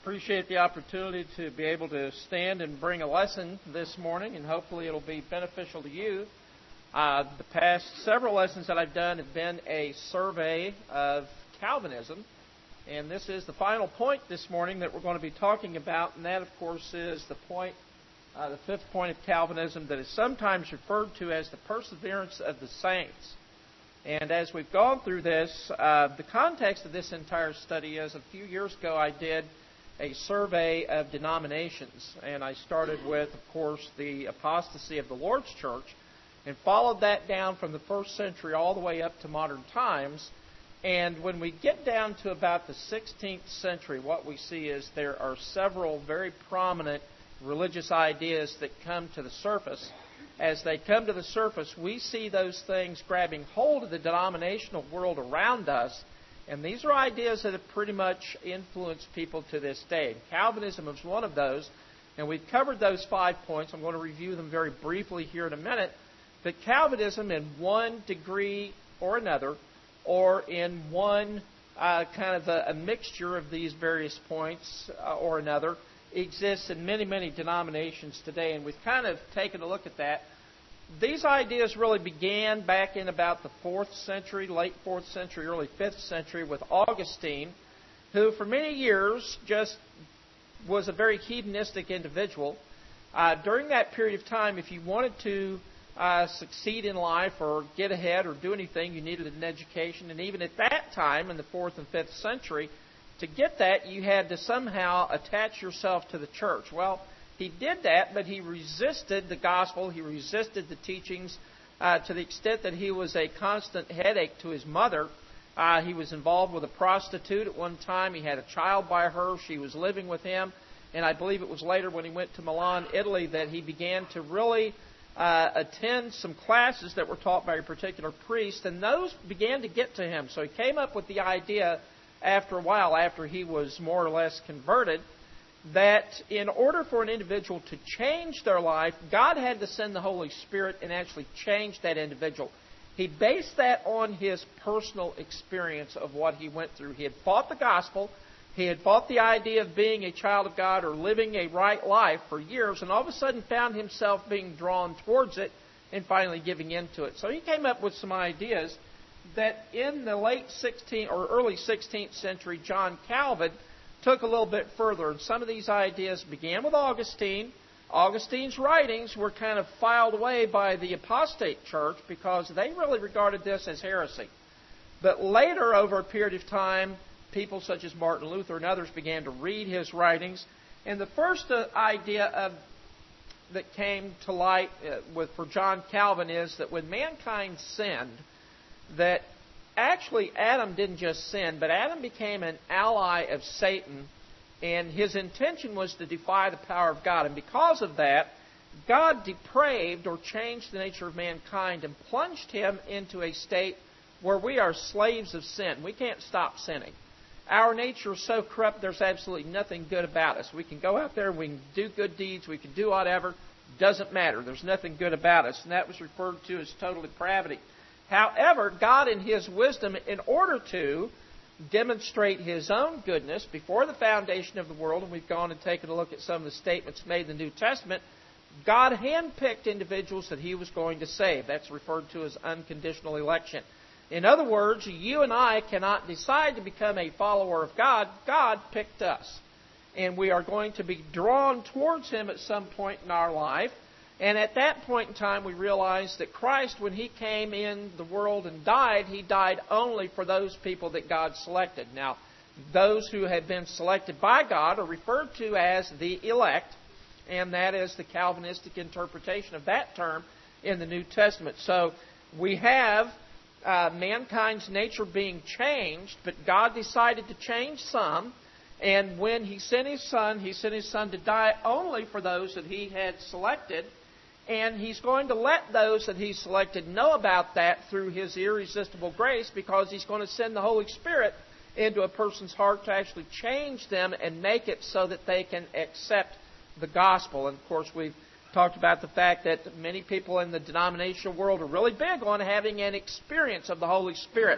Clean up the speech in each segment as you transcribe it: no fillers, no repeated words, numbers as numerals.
Appreciate the opportunity to be able to stand and bring a lesson this morning, and hopefully it'll be beneficial to you. The past several lessons that I've done have been a survey of Calvinism, and this is the final point this morning that we're going to be talking about, and that, of course, is the point, the fifth point of Calvinism that is sometimes referred to as the perseverance of the saints. And as we've gone through this, the context of this entire study is a few years ago I did a survey of denominations. And I started with, of course, the apostasy of the Lord's Church and followed that down from the first century all the way up to modern times. And when we get down to about the 16th century, what we see is there are several very prominent religious ideas that come to the surface. As they come to the surface, we see those things grabbing hold of the denominational world around us, and these are ideas that have pretty much influenced people to this day. Calvinism is one of those, and we've covered those 5 points. I'm going to review them very briefly here in a minute. But Calvinism, in one degree or another, or in one kind of a mixture of these various points or another, exists in many, many denominations today, and we've kind of taken a look at that. These ideas really began back in about the 4th century, late 4th century, early 5th century with Augustine, who for many years just was a very hedonistic individual. During that period of time, if you wanted to succeed in life or get ahead or do anything, you needed an education, and even at that time, in the 4th and 5th century, to get that, you had to somehow attach yourself to the church. Well, he did that, but he resisted the gospel. He resisted the teachings to the extent that he was a constant headache to his mother. He was involved with a prostitute at one time. He had a child by her. She was living with him. And I believe it was later when he went to Milan, Italy, that he began to really attend some classes that were taught by a particular priest. And those began to get to him. So he came up with the idea after a while, after he was more or less converted, that in order for an individual to change their life, God had to send the Holy Spirit and actually change that individual. He based that on his personal experience of what he went through. He had fought the gospel. He had fought the idea of being a child of God or living a right life for years, and all of a sudden found himself being drawn towards it and finally giving in to it. So he came up with some ideas that in the late 16th or early 16th century, John Calvin took a little bit further. And some of these ideas began with Augustine. Augustine's writings were kind of filed away by the apostate church because they really regarded this as heresy. But later, over a period of time, people such as Martin Luther and others began to read his writings. And the first idea that came to light for John Calvin is that when mankind sinned, that actually Adam didn't just sin, but Adam became an ally of Satan, and his intention was to defy the power of God. And because of that, God depraved or changed the nature of mankind and plunged him into a state where we are slaves of sin. We can't stop sinning. Our nature is so corrupt, there's absolutely nothing good about us. We can go out there, we can do good deeds, we can do whatever. Doesn't matter. There's nothing good about us. And that was referred to as total depravity. However, God in His wisdom, in order to demonstrate His own goodness before the foundation of the world, and we've gone and taken a look at some of the statements made in the New Testament, God handpicked individuals that He was going to save. That's referred to as unconditional election. In other words, you and I cannot decide to become a follower of God. God picked us. And we are going to be drawn towards Him at some point in our life. And at that point in time, we realized that Christ, when He came in the world and died, He died only for those people that God selected. Now, those who have been selected by God are referred to as the elect, and that is the Calvinistic interpretation of that term in the New Testament. So we have mankind's nature being changed, but God decided to change some. And when He sent His Son to die only for those that He had selected. And He's going to let those that He selected know about that through His irresistible grace, because He's going to send the Holy Spirit into a person's heart to actually change them and make it so that they can accept the gospel. And, of course, we've talked about the fact that many people in the denominational world are really big on having an experience of the Holy Spirit.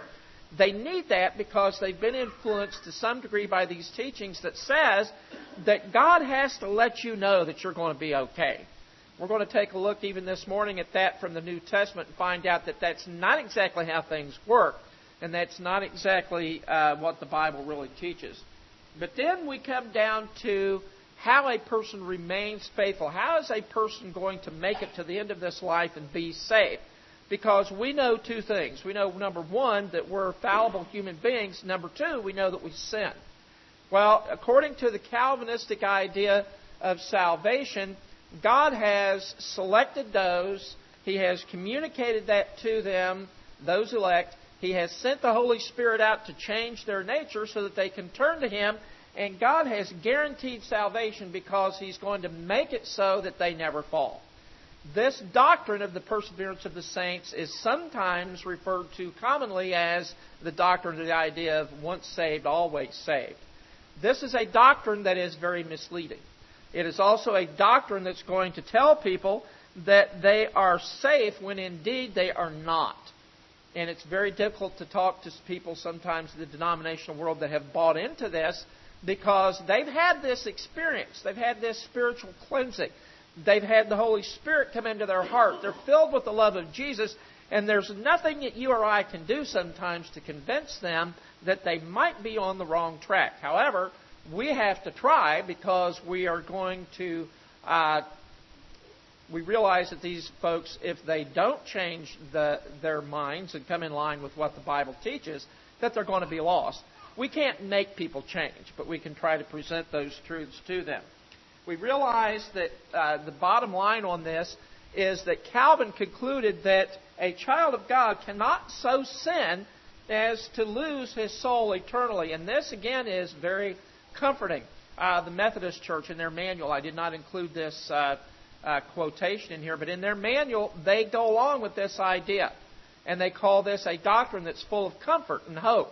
They need that because they've been influenced to some degree by these teachings that says that God has to let you know that you're going to be okay. We're going to take a look even this morning at that from the New Testament and find out that that's not exactly how things work, and that's not exactly what the Bible really teaches. But then we come down to how a person remains faithful. How is a person going to make it to the end of this life and be saved? Because we know two things. We know, number one, that we're fallible human beings. Number two, we know that we sin. Well, according to the Calvinistic idea of salvation, God has selected those. He has communicated that to them, those elect. He has sent the Holy Spirit out to change their nature so that they can turn to Him. And God has guaranteed salvation because He's going to make it so that they never fall. This doctrine of the perseverance of the saints is sometimes referred to commonly as the doctrine of the idea of once saved, always saved. This is a doctrine that is very misleading. It is also a doctrine that's going to tell people that they are safe when indeed they are not. And it's very difficult to talk to people sometimes in the denominational world that have bought into this because they've had this experience. They've had this spiritual cleansing. They've had the Holy Spirit come into their heart. They're filled with the love of Jesus, and there's nothing that you or I can do sometimes to convince them that they might be on the wrong track. However, we have to try because we are going to, we realize that these folks, if they don't change their minds and come in line with what the Bible teaches, that they're going to be lost. We can't make people change, but we can try to present those truths to them. We realize that the bottom line on this is that Calvin concluded that a child of God cannot so sin as to lose his soul eternally. And this, again, is very comforting. The Methodist Church, in their manual, I did not include this quotation in here, but in their manual, they go along with this idea. And they call this a doctrine that's full of comfort and hope.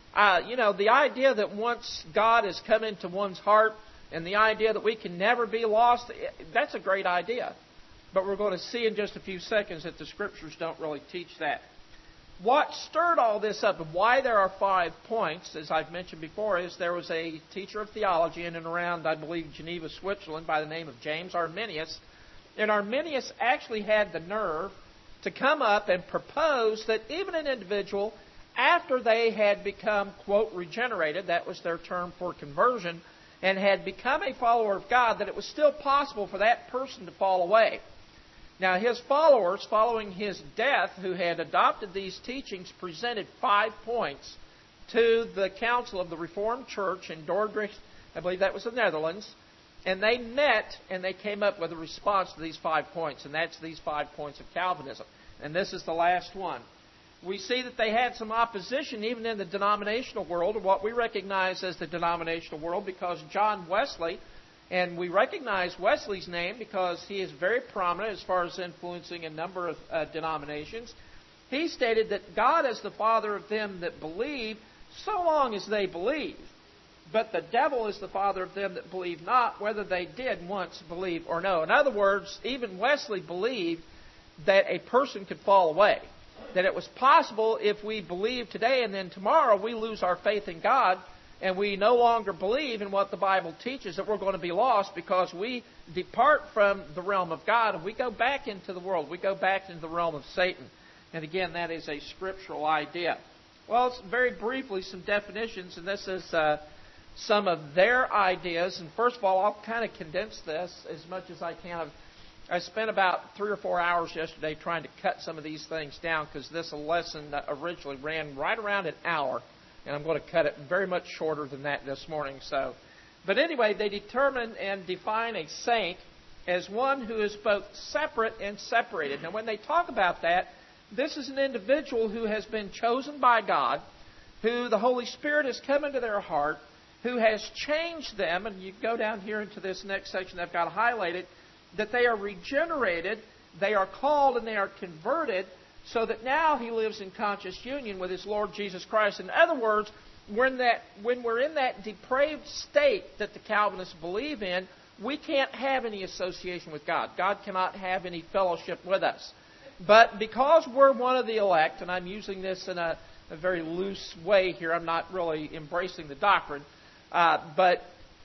The idea that once God has come into one's heart, and the idea that we can never be lost, that's a great idea. But we're going to see in just a few seconds that the Scriptures don't really teach that. What stirred all this up and why there are 5 points, as I've mentioned before, is there was a teacher of theology in and around, I believe, Geneva, Switzerland, by the name of James Arminius. And Arminius actually had the nerve to come up and propose that even an individual, after they had become, quote, regenerated, that was their term for conversion, and had become a follower of God, that it was still possible for that person to fall away. Now, his followers, following his death, who had adopted these teachings, presented 5 points to the Council of the Reformed Church in Dordrecht, I believe that was the Netherlands, and they met and they came up with a response to these 5 points, and that's these 5 points of Calvinism. And this is the last one. We see that they had some opposition even in the denominational world, or what we recognize as the denominational world, because John Wesley, and we recognize Wesley's name because he is very prominent as far as influencing a number of denominations. He stated that God is the father of them that believe so long as they believe. But the devil is the father of them that believe not, whether they did once believe or no. In other words, even Wesley believed that a person could fall away. That it was possible if we believe today and then tomorrow we lose our faith in God and we no longer believe in what the Bible teaches, that we're going to be lost because we depart from the realm of God and we go back into the world. We go back into the realm of Satan. And again, that is a scriptural idea. Well, it's very briefly some definitions, and this is some of their ideas. And first of all, I'll kind of condense this as much as I can. I spent about 3 or 4 hours yesterday trying to cut some of these things down because this lesson originally ran right around an hour, and I'm going to cut it very much shorter than that this morning. But anyway, they determine and define a saint as one who is both separate and separated. Now, when they talk about that, this is an individual who has been chosen by God, who the Holy Spirit has come into their heart, who has changed them, and you go down here into this next section that I've got highlighted, that they are regenerated, they are called, and they are converted, so that now he lives in conscious union with his Lord Jesus Christ. In other words, when we're in that depraved state that the Calvinists believe in, we can't have any association with God. God cannot have any fellowship with us. But because we're one of the elect, and I'm using this in a a very loose way here. I'm not really embracing the doctrine. But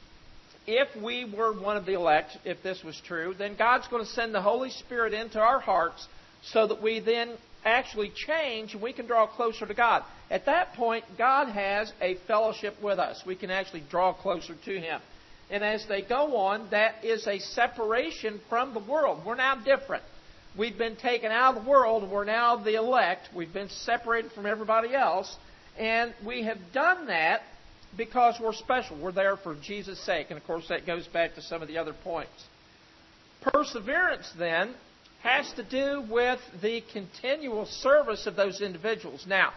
if we were one of the elect, if this was true, then God's going to send the Holy Spirit into our hearts so that we then actually change and we can draw closer to God. At that point, God has a fellowship with us. We can actually draw closer to Him. And as they go on, that is a separation from the world. We're now different. We've been taken out of the world, and we're now the elect. We've been separated from everybody else. And we have done that because we're special. We're there for Jesus' sake. And, of course, that goes back to some of the other points. Perseverance, then, has to do with the continual service of those individuals. Now,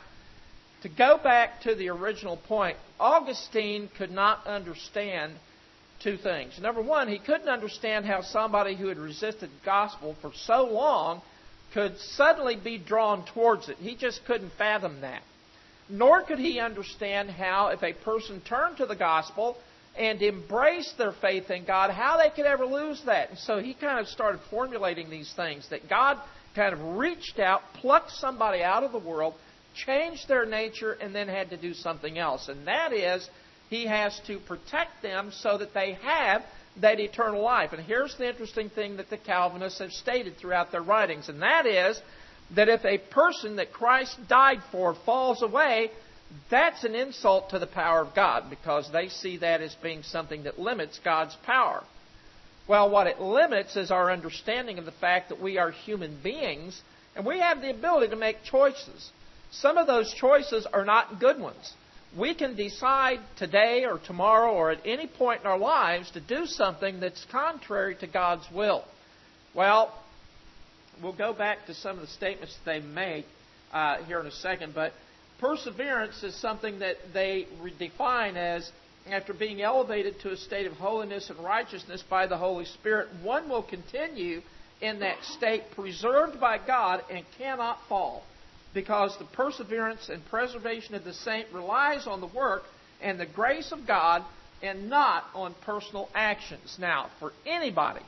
to go back to the original point, Augustine could not understand two things. Number one, he couldn't understand how somebody who had resisted the gospel for so long could suddenly be drawn towards it. He just couldn't fathom that. Nor could he understand how, if a person turned to the gospel and embraced their faith in God, how they could ever lose that. And so he kind of started formulating these things, that God kind of reached out, plucked somebody out of the world, changed their nature, and then had to do something else. And that is, He has to protect them so that they have that eternal life. And here's the interesting thing that the Calvinists have stated throughout their writings, and that is that if a person that Christ died for falls away, that's an insult to the power of God, because they see that as being something that limits God's power. Well, what it limits is our understanding of the fact that we are human beings, and we have the ability to make choices. Some of those choices are not good ones. We can decide today or tomorrow or at any point in our lives to do something that's contrary to God's will. Well, we'll go back to some of the statements that they make here in a second, but perseverance is something that they define as, after being elevated to a state of holiness and righteousness by the Holy Spirit, one will continue in that state preserved by God and cannot fall, because the perseverance and preservation of the saint relies on the work and the grace of God and not on personal actions. Now, for anybody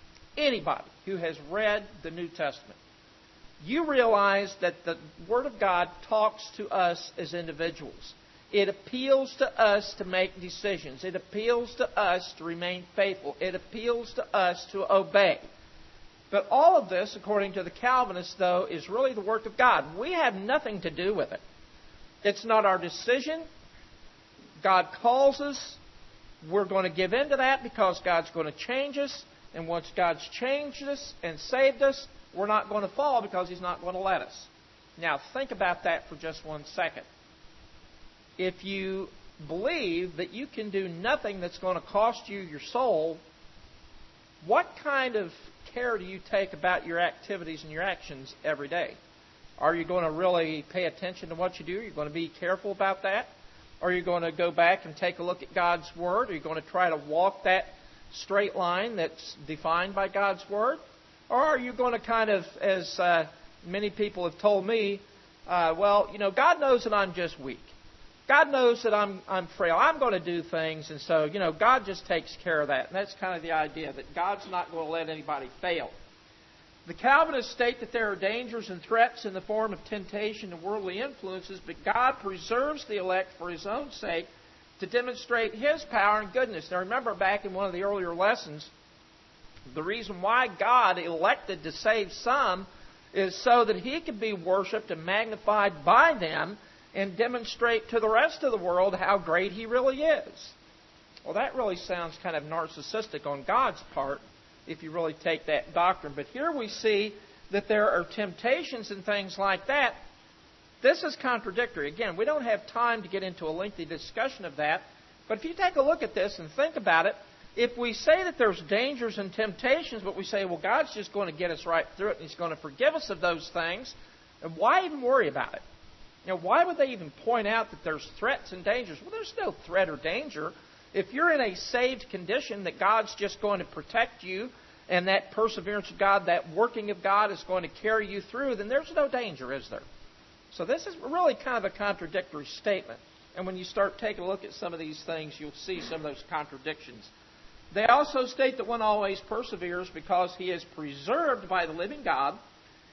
who has read the New Testament, you realize that the Word of God talks to us as individuals. It appeals to us to make decisions. It appeals to us to remain faithful. It appeals to us to obey. But all of this, according to the Calvinists, though, is really the work of God. We have nothing to do with it. It's not our decision. God calls us. We're going to give in to that because God's going to change us. And once God's changed us and saved us, we're not going to fall because He's not going to let us. Now, think about that for just 1 second. If you believe that you can do nothing that's going to cost you your soul, what kind of care do you take about your activities and your actions every day? Are you going to really pay attention to what you do? Are you going to be careful about that? Are you going to go back and take a look at God's Word? Are you going to try to walk that straight line that's defined by God's Word? Or are you going to kind of, as many people have told me, God knows that I'm just weak. God knows that I'm frail. I'm going to do things, and so, God just takes care of that. And that's kind of the idea, that God's not going to let anybody fail. The Calvinists state that there are dangers and threats in the form of temptation and worldly influences, but God preserves the elect for His own sake to demonstrate His power and goodness. Now, remember back in one of the earlier lessons, the reason why God elected to save some is so that He could be worshipped and magnified by them and demonstrate to the rest of the world how great He really is. Well, that really sounds kind of narcissistic on God's part if you really take that doctrine. But here we see that there are temptations and things like that. This is contradictory. Again, we don't have time to get into a lengthy discussion of that. But if you take a look at this and think about it, if we say that there's dangers and temptations, but we say, well, God's just going to get us right through it and He's going to forgive us of those things, why even worry about it? Why would they even point out that there's threats and dangers? Well, there's no threat or danger. If you're in a saved condition that God's just going to protect you and that perseverance of God, that working of God is going to carry you through, then there's no danger, is there? So this is really kind of a contradictory statement. And when you start taking a look at some of these things, you'll see some of those contradictions. They also state that one always perseveres because he is preserved by the living God,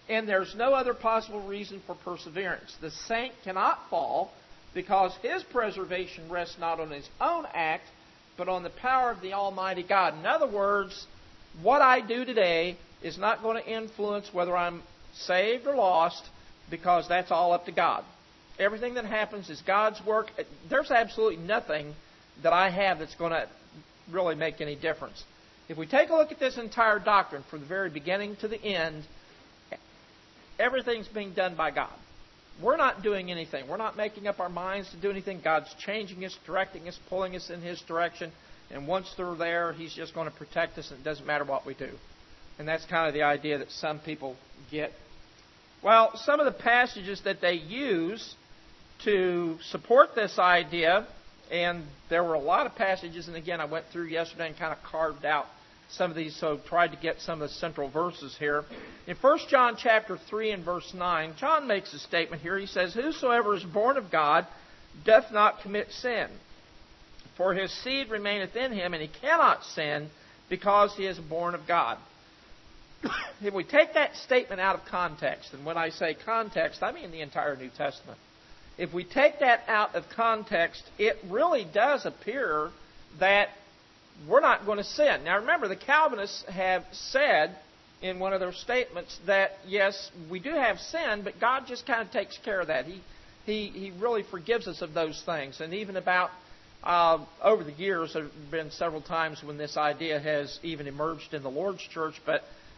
and there's no other possible reason for perseverance. The saint cannot fall because his preservation rests not on his own act, but on the power of the Almighty God. In other words, what I do today is not going to influence whether I'm saved or lost, because that's all up to God. Everything that happens is God's work. There's absolutely nothing that I have that's going to really make any difference. If we take a look at this entire doctrine from the very beginning to the end, everything's being done by God. We're not doing anything. We're not making up our minds to do anything. God's changing us, directing us, pulling us in His direction. And once they're there, He's just going to protect us, and it doesn't matter what we do. And that's kind of the idea that some people get. Well, some of the passages that they use to support this idea, and there were a lot of passages, and again, I went through yesterday and kind of carved out some of these, so tried to get some of the central verses here. In 1 John chapter 3 and verse 9, John makes a statement here. He says, "Whosoever is born of God doth not commit sin, for his seed remaineth in him, and he cannot sin, because he is born of God." If we take that statement out of context, and when I say context, I mean the entire New Testament. If we take that out of context, it really does appear that we're not going to sin. Now remember, the Calvinists have said in one of their statements that, yes, we do have sin, but God just kind of takes care of that. He really forgives us of those things. And even about, over the years, there have been several times when this idea has even emerged in the Lord's church, but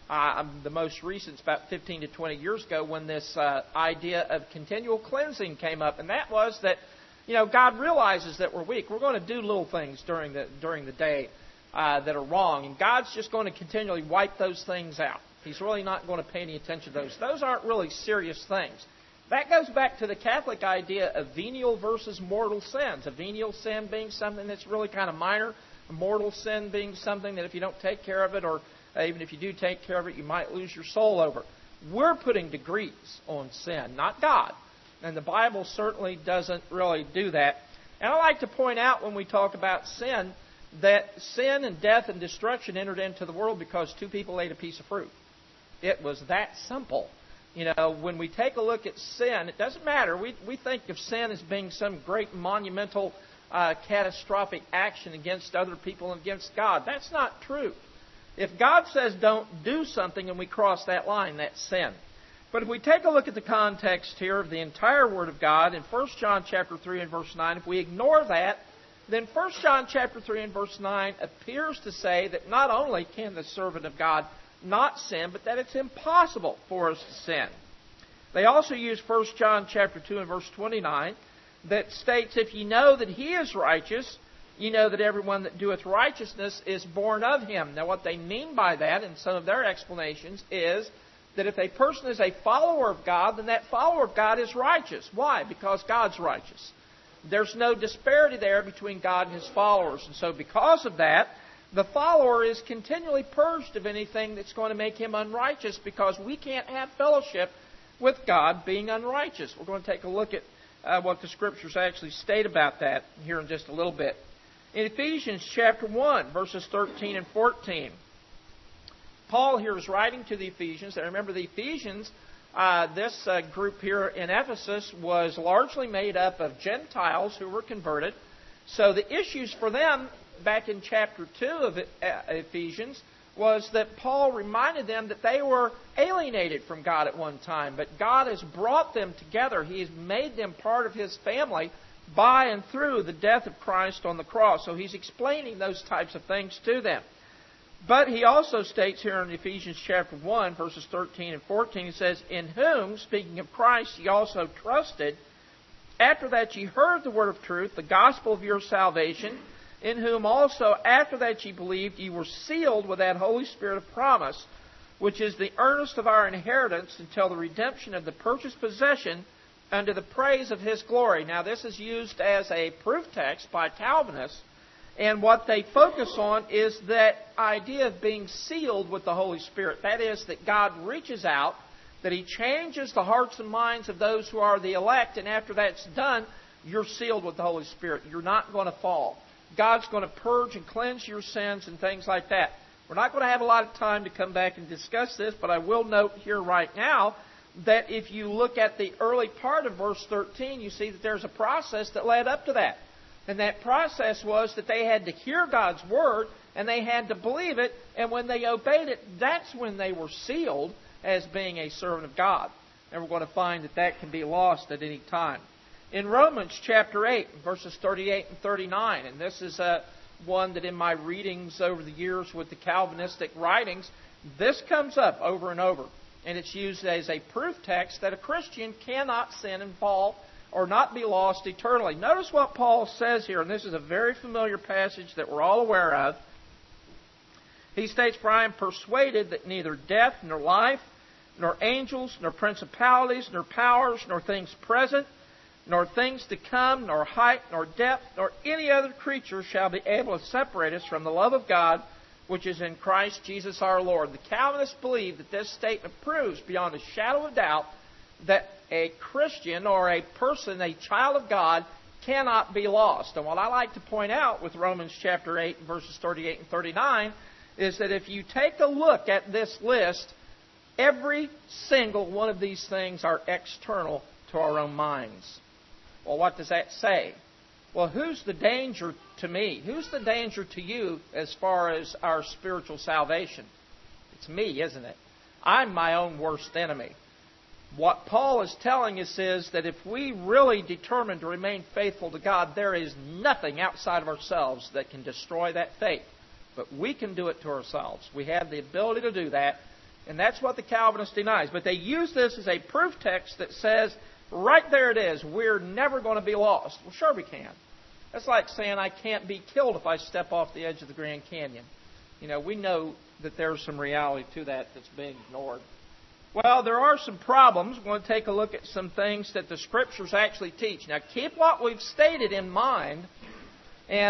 the most recent is about 15 to 20 years ago when this idea of continual cleansing came up. And that was that, God realizes that we're weak. We're going to do little things during the day that are wrong. And God's just going to continually wipe those things out. He's really not going to pay any attention to those. Those aren't really serious things. That goes back to the Catholic idea of venial versus mortal sins. A venial sin being something that's really kind of minor. A mortal sin being something that if you don't take care of it, or even if you do take care of it, you might lose your soul over. We're putting degrees on sin, not God. And the Bible certainly doesn't really do that. And I like to point out when we talk about sin, that sin and death and destruction entered into the world because two people ate a piece of fruit. It was that simple. When we take a look at sin, it doesn't matter. We think of sin as being some great monumental, catastrophic action against other people and against God. That's not true. If God says don't do something and we cross that line, that's sin. But if we take a look at the context here of the entire Word of God in 1 John chapter 3 and verse 9, if we ignore that, then 1 John chapter 3 and verse 9 appears to say that not only can the servant of God not sin, but that it's impossible for us to sin. They also use 1 John chapter 2 and verse 29 that states, "If ye know that He is righteous, ye know that everyone that doeth righteousness is born of Him." Now what they mean by that, in some of their explanations, is that if a person is a follower of God, then that follower of God is righteous. Why? Because God's righteous. There's no disparity there between God and His followers. And so because of that, the follower is continually purged of anything that's going to make him unrighteous, because we can't have fellowship with God being unrighteous. We're going to take a look at what the Scriptures actually state about that here in just a little bit. In Ephesians chapter 1, verses 13 and 14, Paul here is writing to the Ephesians. And remember, the Ephesians, this group here in Ephesus, was largely made up of Gentiles who were converted. So the issues for them back in chapter 2 of Ephesians was that Paul reminded them that they were alienated from God at one time, but God has brought them together. He has made them part of His family by and through the death of Christ on the cross. So He's explaining those types of things to them. But he also states here in Ephesians chapter 1, verses 13 and 14, he says, "In whom," speaking of Christ, "ye also trusted, after that ye heard the word of truth, the gospel of your salvation, in whom also after that ye believed, ye were sealed with that Holy Spirit of promise, which is the earnest of our inheritance until the redemption of the purchased possession unto the praise of His glory." Now this is used as a proof text by Calvinists. And what they focus on is that idea of being sealed with the Holy Spirit. That is, that God reaches out, that He changes the hearts and minds of those who are the elect, and after that's done, you're sealed with the Holy Spirit. You're not going to fall. God's going to purge and cleanse your sins and things like that. We're not going to have a lot of time to come back and discuss this, but I will note here right now that if you look at the early part of verse 13, you see that there's a process that led up to that. And that process was that they had to hear God's Word, and they had to believe it, and when they obeyed it, that's when they were sealed as being a servant of God. And we're going to find that that can be lost at any time. In Romans chapter 8, verses 38 and 39, and this is one that in my readings over the years with the Calvinistic writings, this comes up over and over. And it's used as a proof text that a Christian cannot sin and fall or not be lost eternally. Notice what Paul says here, and this is a very familiar passage that we're all aware of. He states, "For I am persuaded that neither death, nor life, nor angels, nor principalities, nor powers, nor things present, nor things to come, nor height, nor depth, nor any other creature shall be able to separate us from the love of God, which is in Christ Jesus our Lord." The Calvinists believe that this statement proves beyond a shadow of doubt that a Christian or a person, a child of God, cannot be lost. And what I like to point out with Romans chapter 8, verses 38 and 39, is that if you take a look at this list, every single one of these things are external to our own minds. Well, what does that say? Well, who's the danger to me? Who's the danger to you as far as our spiritual salvation? It's me, isn't it? I'm my own worst enemy. What Paul is telling us is that if we really determine to remain faithful to God, there is nothing outside of ourselves that can destroy that faith. But we can do it to ourselves. We have the ability to do that, and that's what the Calvinist denies. But they use this as a proof text that says, right there it is, we're never going to be lost. Well, sure we can. That's like saying I can't be killed if I step off the edge of the Grand Canyon. You know, we know that there's some reality to that that's being ignored. Well, there are some problems. We're going to take a look at some things that the Scriptures actually teach. Now, keep what we've stated in mind. And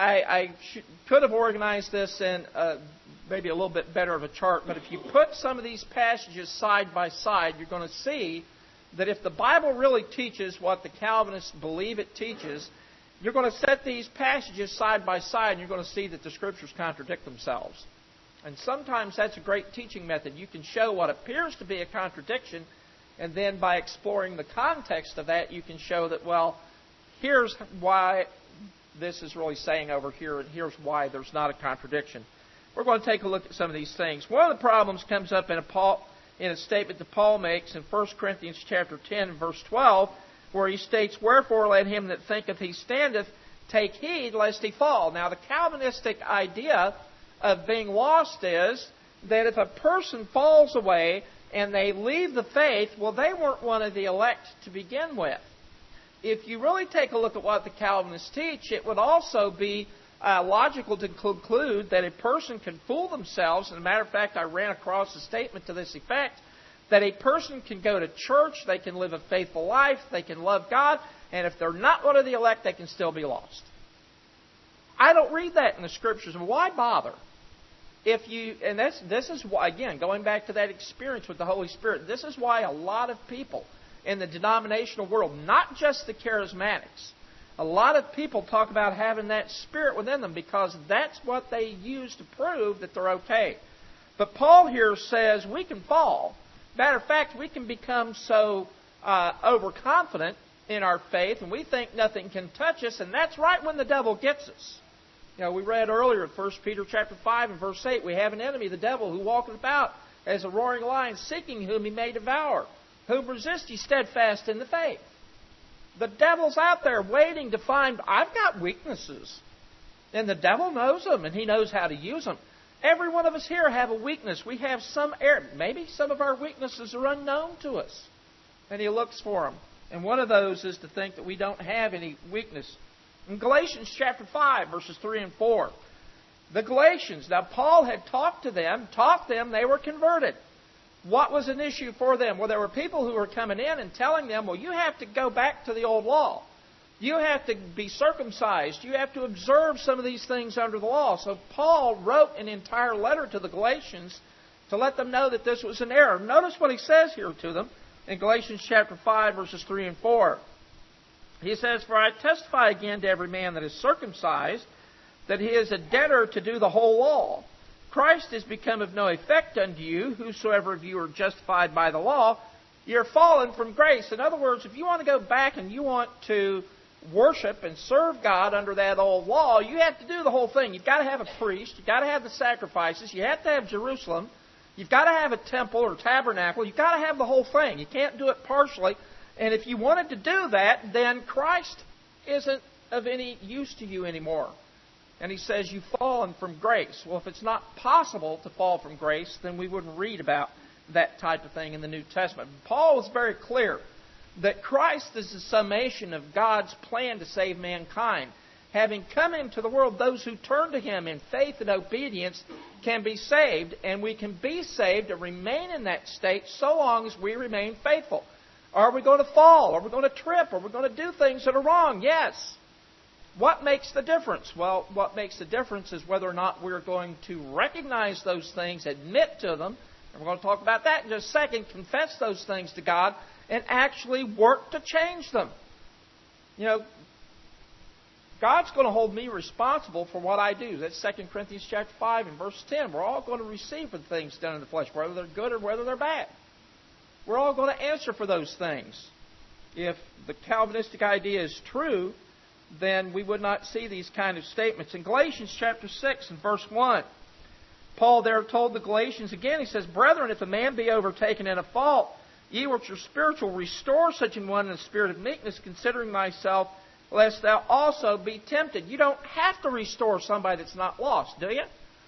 I could have organized this in maybe a little bit better of a chart. But if you put some of these passages side by side, you're going to see that if the Bible really teaches what the Calvinists believe it teaches, you're going to set these passages side by side and you're going to see that the Scriptures contradict themselves. And sometimes that's a great teaching method. You can show what appears to be a contradiction, and then by exploring the context of that, you can show that, well, here's why this is really saying over here, and here's why there's not a contradiction. We're going to take a look at some of these things. One of the problems comes up in a statement that Paul makes in 1 Corinthians chapter 10, verse 12, where he states, "Wherefore let him that thinketh he standeth take heed lest he fall." Now, the Calvinistic idea of being lost is that if a person falls away and they leave the faith, well, they weren't one of the elect to begin with. If you really take a look at what the Calvinists teach, it would also be logical to conclude that a person can fool themselves. As a matter of fact, I ran across a statement to this effect, that a person can go to church, they can live a faithful life, they can love God, and if they're not one of the elect, they can still be lost. I don't read that in the Scriptures. Why bother? This is why, again, going back to that experience with the Holy Spirit, this is why a lot of people in the denominational world, not just the charismatics, a lot of people talk about having that Spirit within them because that's what they use to prove that they're okay. But Paul here says we can fall. Matter of fact, we can become so overconfident in our faith, and we think nothing can touch us, and that's right when the devil gets us. You know, we read earlier in 1 Peter chapter 5 and verse 8, we have an enemy, the devil, who walketh about as a roaring lion, seeking whom he may devour. Whom resist ye steadfast in the faith. The devil's out there waiting to find, I've got weaknesses. And the devil knows them, and he knows how to use them. Every one of us here have a weakness. We have some error. Maybe some of our weaknesses are unknown to us. And he looks for them. And one of those is to think that we don't have any weakness. In Galatians chapter 5, verses 3 and 4, the Galatians, now Paul had taught them, they were converted. What was an issue for them? Well, there were people who were coming in and telling them, well, you have to go back to the old law. You have to be circumcised. You have to observe some of these things under the law. So Paul wrote an entire letter to the Galatians to let them know that this was an error. Notice what he says here to them in Galatians chapter 5, verses 3 and 4. He says, "For I testify again to every man that is circumcised, that he is a debtor to do the whole law. Christ is become of no effect unto you, whosoever of you are justified by the law, you're fallen from grace. In other words, if you want to go back and you want to worship and serve God under that old law, you have to do the whole thing. You've got to have a priest. You've got to have the sacrifices. You have to have Jerusalem. You've got to have a temple or tabernacle. You've got to have the whole thing. You can't do it partially. And if you wanted to do that, then Christ isn't of any use to you anymore. And he says you've fallen from grace. Well, if it's not possible to fall from grace, then we wouldn't read about that type of thing in the New Testament. Paul was very clear that Christ is the summation of God's plan to save mankind. Having come into the world, those who turn to Him in faith and obedience can be saved, and we can be saved and remain in that state so long as we remain faithful. Are we going to fall? Are we going to trip? Are we going to do things that are wrong? Yes. What makes the difference? Well, what makes the difference is whether or not we're going to recognize those things, admit to them, and we're going to talk about that in just a second, confess those things to God, and actually work to change them. You know, God's going to hold me responsible for what I do. That's 2 Corinthians chapter 5 and verse 10. We're all going to receive for the things done in the flesh, whether they're good or whether they're bad. We're all going to answer for those things. If the Calvinistic idea is true, then we would not see these kind of statements. In Galatians chapter 6 and verse 1, Paul there told the Galatians again, he says, Brethren, if a man be overtaken in a fault, ye which are spiritual, restore such an one in a spirit of meekness, considering thyself, lest thou also be tempted. You don't have to restore somebody that's not lost, do you?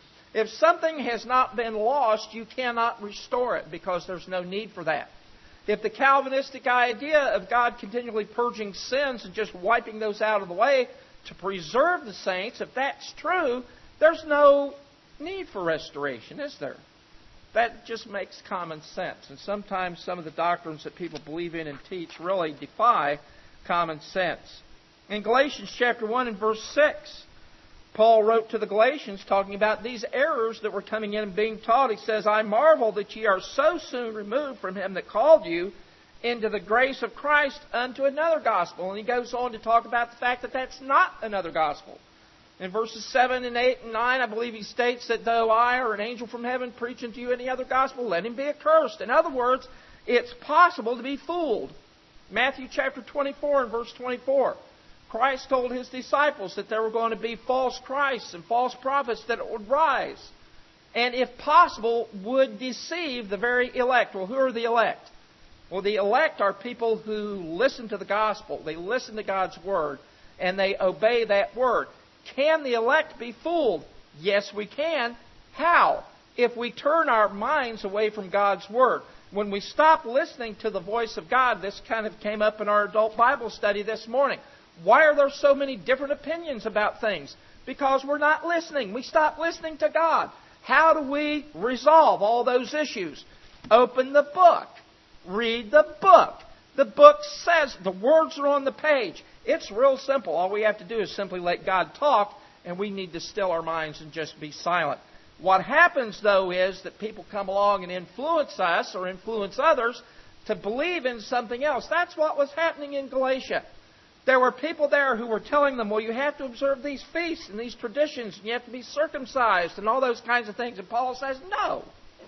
If something has not been lost, you cannot restore it because there's no need for that. If the Calvinistic idea of God continually purging sins and just wiping those out of the way to preserve the saints, if that's true, there's no need for restoration, is there? That just makes common sense. And sometimes some of the doctrines that people believe in and teach really defy common sense. In Galatians chapter 1 and verse 6, Paul wrote to the Galatians talking about these errors that were coming in and being taught. He says, I marvel that ye are so soon removed from him that called you into the grace of Christ unto another gospel. And he goes on to talk about the fact that that's not another gospel. In verses 7 and 8 and 9, I believe he states that though I or an angel from heaven preach unto you any other gospel, let him be accursed. In other words, it's possible to be fooled. Matthew chapter 24 and verse 24. Christ told His disciples that there were going to be false Christs and false prophets that would rise. And if possible, would deceive the very elect. Well, who are the elect? Well, the elect are people who listen to the gospel. They listen to God's word. And they obey that word. Can the elect be fooled? Yes, we can. How? If we turn our minds away from God's word. When we stop listening to the voice of God, this kind of came up in our adult Bible study this morning. Why are there so many different opinions about things? Because we're not listening. We stop listening to God. How do we resolve all those issues? Open the book. Read the book. The book says, the words are on the page. It's real simple. All we have to do is simply let God talk, and we need to still our minds and just be silent. What happens, though, is that people come along and influence us or influence others to believe in something else. That's what was happening in Galatia. There were people there who were telling them, well, you have to observe these feasts and these traditions, and you have to be circumcised and all those kinds of things. And Paul says, no.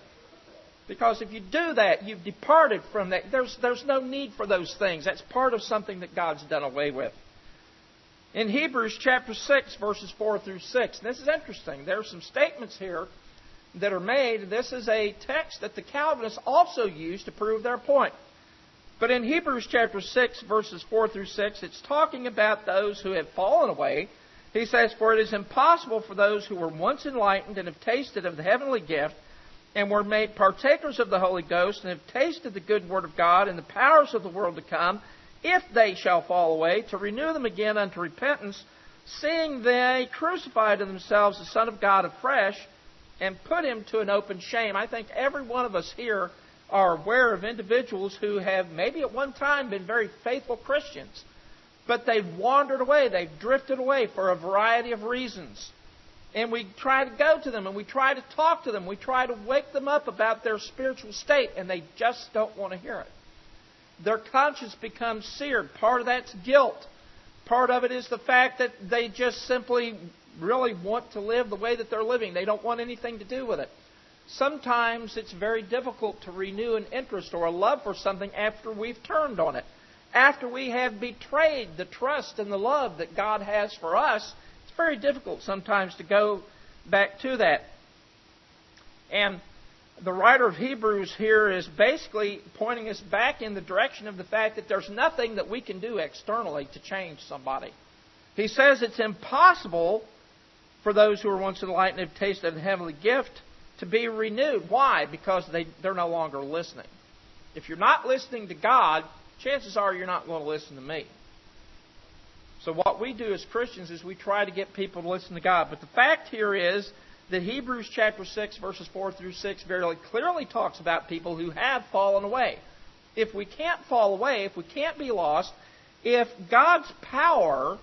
Because if you do that, you've departed from that. There's no need for those things. That's part of something that God's done away with. In Hebrews chapter 6, verses 4 through 6, and this is interesting. There are some statements here that are made. This is a text that the Calvinists also use to prove their point. But in Hebrews chapter 6, verses 4 through 6, it's talking about those who have fallen away. He says, For it is impossible for those who were once enlightened and have tasted of the heavenly gift, and were made partakers of the Holy Ghost, and have tasted the good word of God and the powers of the world to come, if they shall fall away, to renew them again unto repentance, seeing they crucify to themselves the Son of God afresh, and put Him to an open shame. I think every one of us here are aware of individuals who have maybe at one time been very faithful Christians, but they've wandered away, they've drifted away for a variety of reasons. And we try to go to them and we try to talk to them, we try to wake them up about their spiritual state, and they just don't want to hear it. Their conscience becomes seared. Part of that's guilt. Part of it is the fact that they just simply really want to live the way that they're living. They don't want anything to do with it. Sometimes it's very difficult to renew an interest or a love for something after we've turned on it. After we have betrayed the trust and the love that God has for us, it's very difficult sometimes to go back to that. And the writer of Hebrews here is basically pointing us back in the direction of the fact that there's nothing that we can do externally to change somebody. He says it's impossible for those who were once enlightened and have tasted the heavenly gift to be renewed. Why? Because they're no longer listening. If you're not listening to God, chances are you're not going to listen to me. So what we do as Christians is we try to get people to listen to God. But the fact here is that Hebrews chapter 6, verses 4 through 6 very clearly talks about people who have fallen away. If we can't fall away, if we can't be lost, if God's power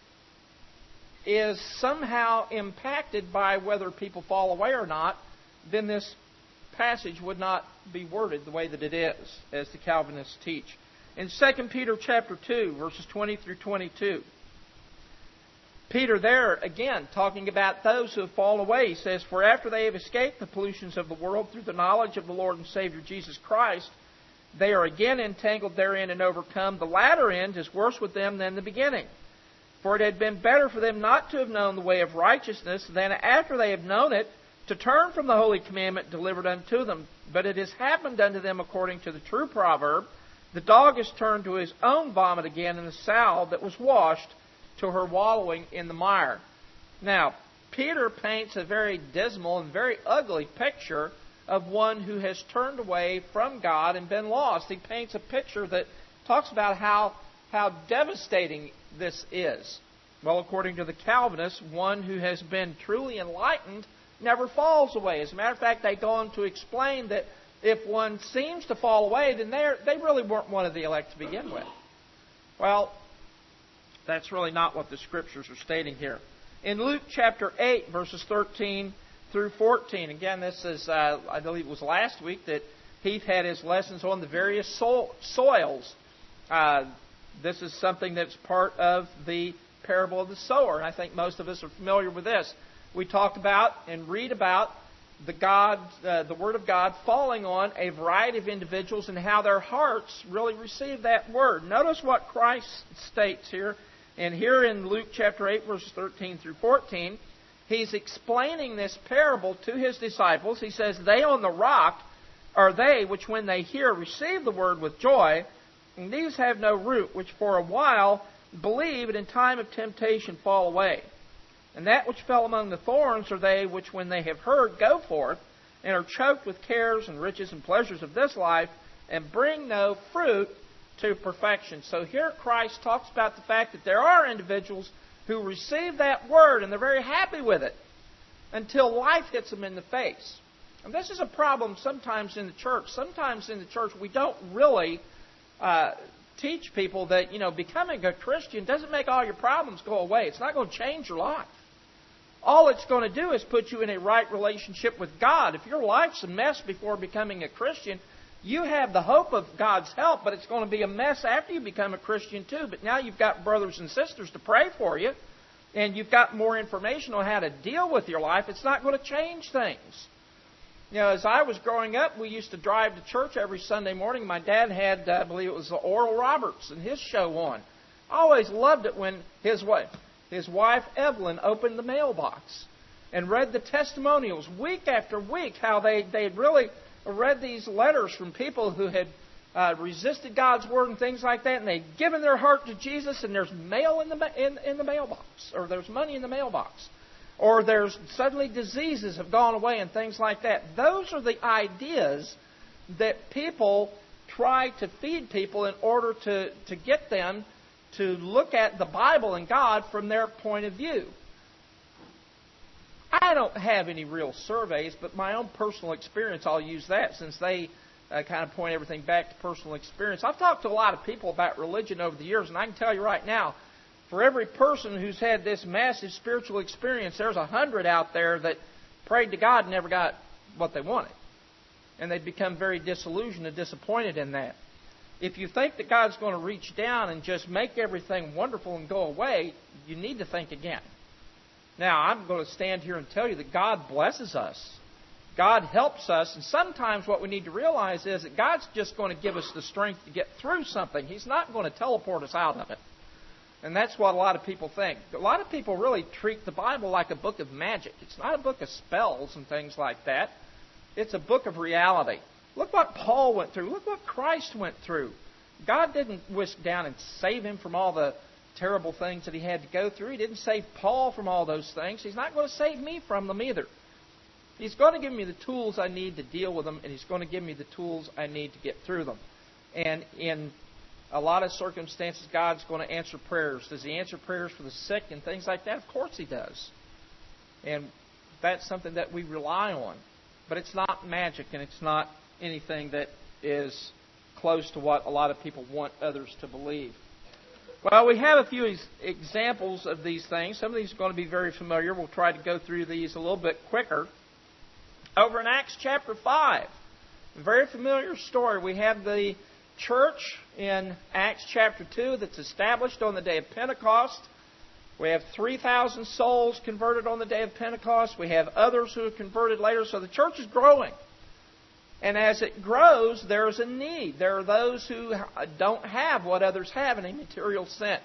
is somehow impacted by whether people fall away or not, then this passage would not be worded the way that it is, as the Calvinists teach. In 2 Peter chapter 2, verses 20 through 22, Peter there, again, talking about those who have fallen away, he says, "For after they have escaped the pollutions of the world through the knowledge of the Lord and Savior Jesus Christ, they are again entangled therein and overcome. The latter end is worse with them than the beginning. For it had been better for them not to have known the way of righteousness than after they have known it, to turn from the holy commandment delivered unto them. But it has happened unto them according to the true proverb, the dog is turned to his own vomit again, and the sow that was washed to her wallowing in the mire." Now, Peter paints a very dismal and very ugly picture of one who has turned away from God and been lost. He paints a picture that talks about how devastating this is. Well, according to the Calvinists, one who has been truly enlightened never falls away. As a matter of fact, they go on to explain that if one seems to fall away, then they really weren't one of the elect to begin with. Well, that's really not what the Scriptures are stating here. In Luke chapter 8, verses 13 through 14, again, this is, I believe it was last week that Heath had his lessons on the various soils. This is something that's part of the parable of the sower, and I think most of us are familiar with this. We talked about and read about the Word of God falling on a variety of individuals and how their hearts really receive that Word. Notice what Christ states here. And here in Luke chapter 8, verses 13 through 14, He's explaining this parable to His disciples. He says, "They on the rock are they which when they hear receive the Word with joy, and these have no root, which for a while believe, and in time of temptation fall away. And that which fell among the thorns are they which when they have heard go forth, and are choked with cares and riches and pleasures of this life, and bring no fruit to perfection." So here Christ talks about the fact that there are individuals who receive that Word, and they're very happy with it, until life hits them in the face. And this is a problem sometimes in the church. Sometimes in the church we don't really teach people that, becoming a Christian doesn't make all your problems go away. It's not going to change your life. All it's going to do is put you in a right relationship with God. If your life's a mess before becoming a Christian, you have the hope of God's help, but it's going to be a mess after you become a Christian too. But now you've got brothers and sisters to pray for you, and you've got more information on how to deal with your life. It's not going to change things. As I was growing up, we used to drive to church every Sunday morning. My dad had, I believe it was Oral Roberts and his show on. I always loved it when his wife Evelyn opened the mailbox and read the testimonials week after week, how they had really read these letters from people who had resisted God's Word and things like that, and they'd given their heart to Jesus, and there's mail in the mailbox, or there's money in the mailbox. Or there's suddenly diseases have gone away and things like that. Those are the ideas that people try to feed people in order to get them to look at the Bible and God from their point of view. I don't have any real surveys, but my own personal experience, I'll use that since they kind of point everything back to personal experience. I've talked to a lot of people about religion over the years, and I can tell you right now, for every person who's had this massive spiritual experience, there's 100 out there that prayed to God and never got what they wanted. And they've become very disillusioned and disappointed in that. If you think that God's going to reach down and just make everything wonderful and go away, you need to think again. Now, I'm going to stand here and tell you that God blesses us. God helps us, and sometimes what we need to realize is that God's just going to give us the strength to get through something. He's not going to teleport us out of it. And that's what a lot of people think. A lot of people really treat the Bible like a book of magic. It's not a book of spells and things like that. It's a book of reality. Look what Paul went through. Look what Christ went through. God didn't whisk down and save him from all the terrible things that he had to go through. He didn't save Paul from all those things. He's not going to save me from them either. He's going to give me the tools I need to deal with them, and He's going to give me the tools I need to get through them. And in a lot of circumstances, God's going to answer prayers. Does He answer prayers for the sick and things like that? Of course He does. And that's something that we rely on. But it's not magic, and it's not anything that is close to what a lot of people want others to believe. Well, we have a few examples of these things. Some of these are going to be very familiar. We'll try to go through these a little bit quicker. Over in Acts chapter 5, a very familiar story. We have the church in Acts chapter 2 that's established on the day of Pentecost. We have 3,000 souls converted on the day of Pentecost. We have others who are converted later. So the church is growing. And as it grows, there's a need. There are those who don't have what others have in a material sense.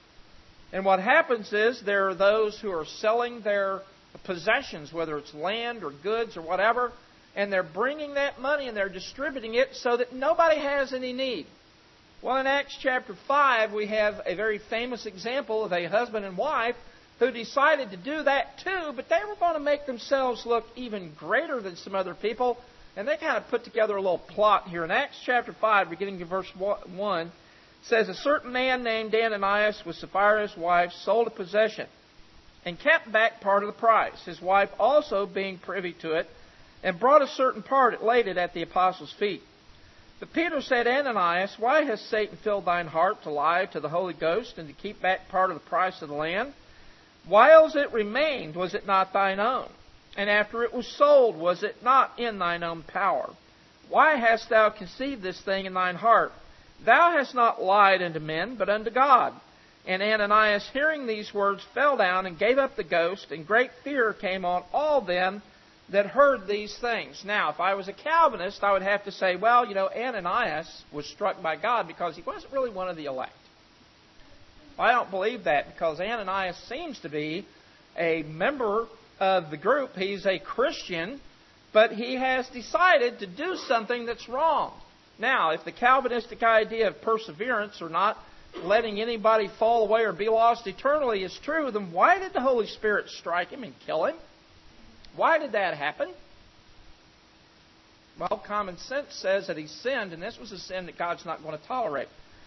And what happens is there are those who are selling their possessions, whether it's land or goods or whatever, and they're bringing that money and they're distributing it so that nobody has any need. Well, in Acts chapter 5, we have a very famous example of a husband and wife who decided to do that too, but they were going to make themselves look even greater than some other people, and they kind of put together a little plot here. In Acts chapter 5, beginning in verse 1, it says, "A certain man named Ananias with Sapphira's wife sold a possession and kept back part of the price. His wife also, being privy to it, and brought a certain part, and laid it at the apostles' feet. But Peter said, Ananias, why has Satan filled thine heart to lie to the Holy Ghost, and to keep back part of the price of the land? Whiles it remained, was it not thine own? And after it was sold, was it not in thine own power? Why hast thou conceived this thing in thine heart? Thou hast not lied unto men, but unto God. And Ananias, hearing these words, fell down and gave up the ghost, and great fear came on all them that heard these things." Now, if I was a Calvinist, I would have to say, well, Ananias was struck by God because he wasn't really one of the elect. I don't believe that, because Ananias seems to be a member of the group. He's a Christian, but he has decided to do something that's wrong. Now, if the Calvinistic idea of perseverance or not letting anybody fall away or be lost eternally is true, then why did the Holy Spirit strike him and kill him? Why did that happen? Well, common sense says that he sinned, and this was a sin that God's not going to tolerate.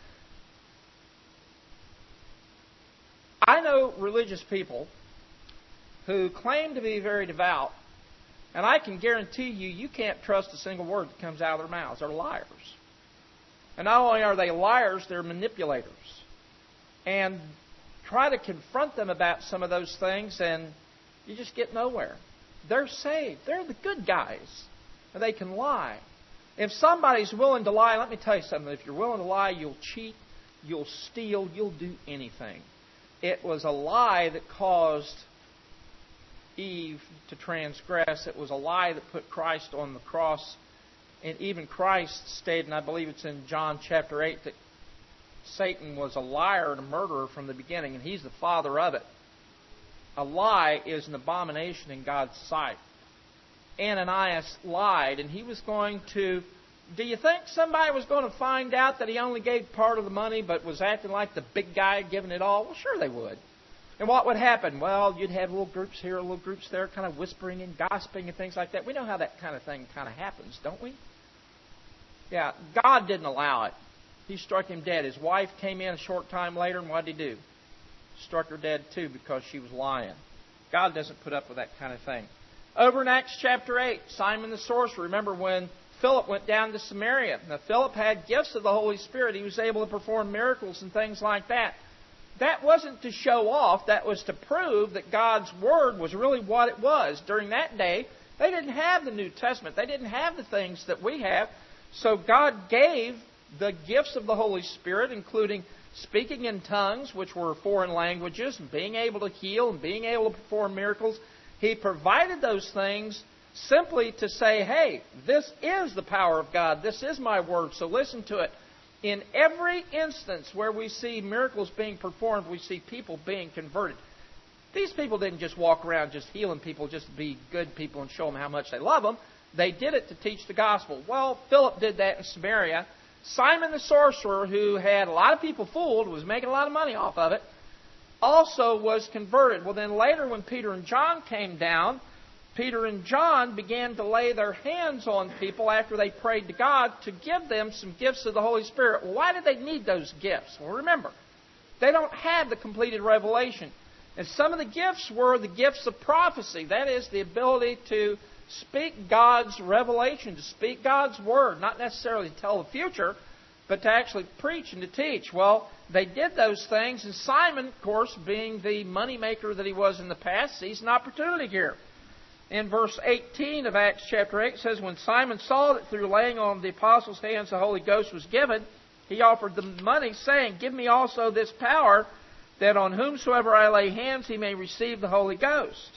I know religious people who claim to be very devout, and I can guarantee you can't trust a single word that comes out of their mouths. They're liars. And not only are they liars, they're manipulators. And try to confront them about some of those things, and you just get nowhere. They're saved. They're the good guys. And they can lie. If somebody's willing to lie, let me tell you something. If you're willing to lie, you'll cheat, you'll steal, you'll do anything. It was a lie that caused Eve to transgress. It was a lie that put Christ on the cross. And even Christ stated, and I believe it's in John chapter 8, that Satan was a liar and a murderer from the beginning, and he's the father of it. A lie is an abomination in God's sight. Ananias lied, and he was going to... Do you think somebody was going to find out that he only gave part of the money but was acting like the big guy giving it all? Well, sure they would. And what would happen? Well, you'd have little groups here, little groups there, kind of whispering and gossiping and things like that. We know how that kind of thing kind of happens, don't we? Yeah, God didn't allow it. He struck him dead. His wife came in a short time later, and what did he do? Struck her dead too because she was lying. God doesn't put up with that kind of thing. Over in Acts chapter 8, Simon the sorcerer. Remember when Philip went down to Samaria. Now, Philip had gifts of the Holy Spirit. He was able to perform miracles and things like that. That wasn't to show off. That was to prove that God's Word was really what it was. During that day, they didn't have the New Testament. They didn't have the things that we have. So God gave the gifts of the Holy Spirit, including speaking in tongues, which were foreign languages, and being able to heal and being able to perform miracles. He provided those things simply to say, hey, this is the power of God. This is my word, so listen to it. In every instance where we see miracles being performed, we see people being converted. These people didn't just walk around just healing people just to be good people and show them how much they love them. They did it to teach the gospel. Well, Philip did that in Samaria. Simon the sorcerer, who had a lot of people fooled, was making a lot of money off of it, also was converted. Well, then later when Peter and John came down, Peter and John began to lay their hands on people after they prayed to God to give them some gifts of the Holy Spirit. Well, why did they need those gifts? Well, remember, they don't have the completed revelation. And some of the gifts were the gifts of prophecy. That is, the ability to speak God's revelation, to speak God's word, not necessarily to tell the future, but to actually preach and to teach. Well, they did those things, and Simon, of course, being the moneymaker that he was in the past, sees an opportunity here. In verse 18 of Acts chapter 8, it says, when Simon saw that through laying on the apostles' hands the Holy Ghost was given, he offered them money, saying, give me also this power, that on whomsoever I lay hands he may receive the Holy Ghost.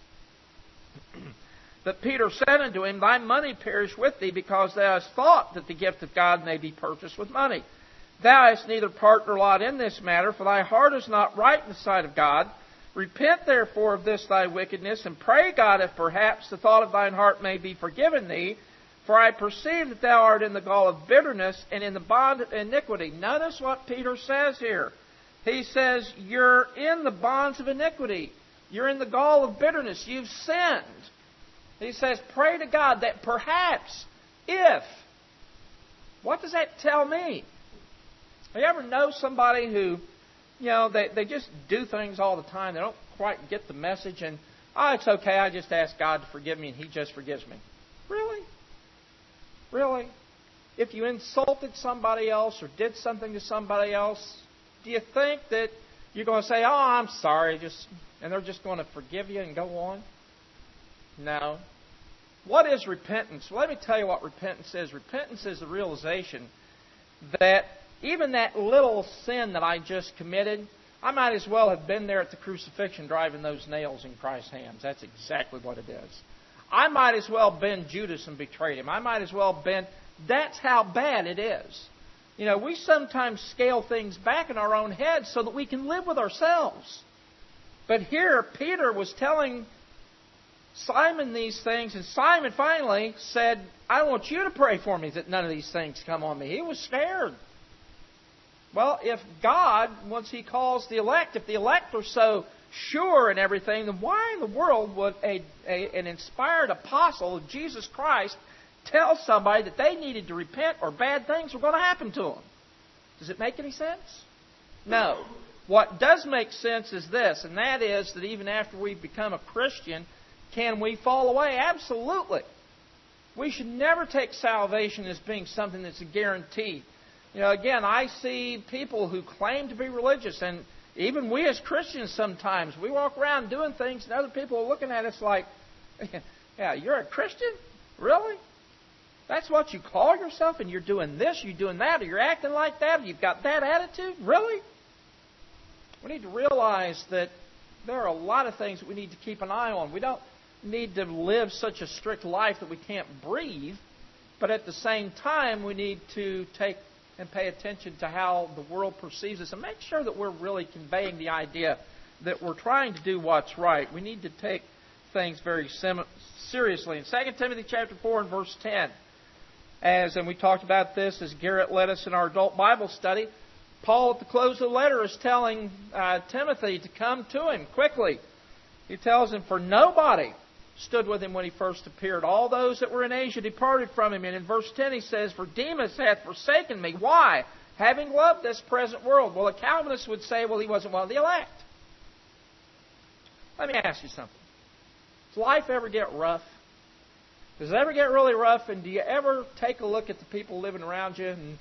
But Peter said unto him, thy money perish with thee, because thou hast thought that the gift of God may be purchased with money. Thou hast neither part nor lot in this matter, for thy heart is not right in the sight of God. Repent therefore of this thy wickedness, and pray God if perhaps the thought of thine heart may be forgiven thee. For I perceive that thou art in the gall of bitterness and in the bond of iniquity. Notice what Peter says here. He says, you're in the bonds of iniquity. You're in the gall of bitterness. You've sinned. He says, pray to God that perhaps, if. What does that tell me? You ever know somebody who, they just do things all the time. They don't quite get the message. And, it's okay. I just ask God to forgive me and He just forgives me. Really? Really? If you insulted somebody else or did something to somebody else, do you think that you're going to say, I'm sorry, and they're just going to forgive you and go on? No. What is repentance? Well, let me tell you what repentance is. Repentance is the realization that even that little sin that I just committed, I might as well have been there at the crucifixion driving those nails in Christ's hands. That's exactly what it is. I might as well have been Judas and betrayed Him. I might as well have been... That's how bad it is. We sometimes scale things back in our own heads so that we can live with ourselves. But here, Peter was telling Simon these things, and Simon finally said, I want you to pray for me that none of these things come on me. He was scared. Well, if God, once He calls the elect, if the elect are so sure in everything, then why in the world would an inspired apostle of Jesus Christ tell somebody that they needed to repent or bad things were going to happen to them? Does it make any sense? No. What does make sense is this, and that is that even after we become a Christian, can we fall away? Absolutely. We should never take salvation as being something that's a guarantee. Again, I see people who claim to be religious, and even we as Christians sometimes, we walk around doing things and other people are looking at us like, yeah, you're a Christian? Really? That's what you call yourself, and you're doing this, you're doing that, or you're acting like that, or you've got that attitude? Really? We need to realize that there are a lot of things that we need to keep an eye on. We don't need to live such a strict life that we can't breathe, but at the same time, we need to take and pay attention to how the world perceives us and make sure that we're really conveying the idea that we're trying to do what's right. We need to take things very seriously. In 2 Timothy chapter 4 and verse 10, and we talked about this as Garrett led us in our adult Bible study, Paul at the close of the letter is telling Timothy to come to him quickly. He tells him, for nobody stood with him when he first appeared. All those that were in Asia departed from him. And in verse 10 he says, for Demas hath forsaken me. Why? Having loved this present world. Well, a Calvinist would say, well, he wasn't one of the elect. Let me ask you something. Does life ever get rough? Does it ever get really rough? And do you ever take a look at the people living around you? And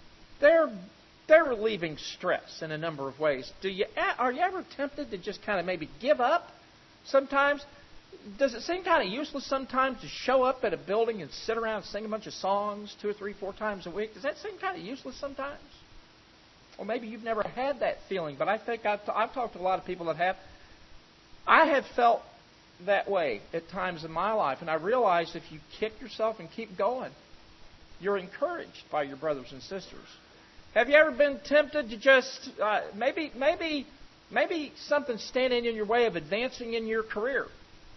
they're relieving stress in a number of ways. Are you ever tempted to just kind of maybe give up sometimes? Does it seem kind of useless sometimes to show up at a building and sit around and sing a bunch of songs 2 or 3, 4 times a week? Does that seem kind of useless sometimes? Or maybe you've never had that feeling, but I think I've talked to a lot of people that have. I have felt that way at times in my life, and I realized if you kick yourself and keep going, you're encouraged by your brothers and sisters. Have you ever been tempted to just maybe something standing in your way of advancing in your career?